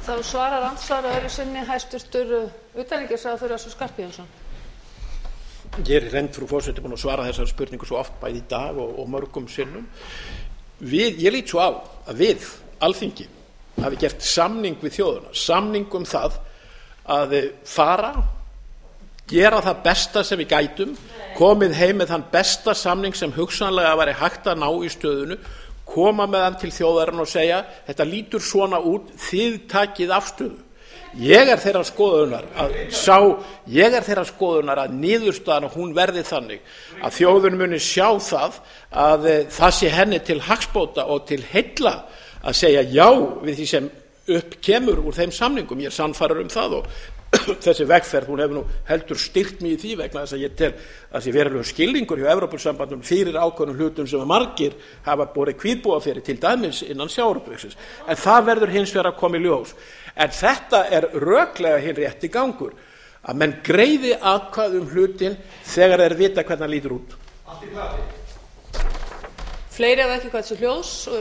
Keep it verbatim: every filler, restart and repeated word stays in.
þá svarar andsvara öðru sinni hæstvirtur utanríkisráðherra Össur Skarphéðinsson. Ég er í reynd, frú forseti, búin að svara þessari spurningu svo oft bæði í dag og, og mörgum sinnum. Við, ég lít svo á að við, Alþingi, hafi gert samning við þjóðina, samning um það að fara, gera það besta sem við gætum, komið heim með þann besta samning sem hugsanlega væri hægt að ná í stöðunu, koma með hann til þjóðarinnar og segja þetta lítur svona út, þið takið afstöðu. Ég er þeirra skoðunar að sá, ég er þeirra skoðunar að niðurstaðan að hún verði þannig að þjóðin muni sjá það að það sé henni til hagsbóta og til heilla að segja já við því sem upp kemur úr þeim samningum. Ég er sannfærður um það og þessi vegferð, hún hefur nú heldur styrkt mig í því vegna þess að ég tel að sé verulegur skilningur hjá Evrópusambandinu fyrir ákveðnum hlutum sem margir hafa borið kvíðbúa fyrir, til dæmis innan sjávarútvegsins. En það verður hins vegar að koma í ljós. En þetta er röklega hinn rétti gangur, að menn greiði atkvæði um hlutin þegar þeir vita hvernig hann lítur út. Fleiri hafa ekki hvað þessu hljós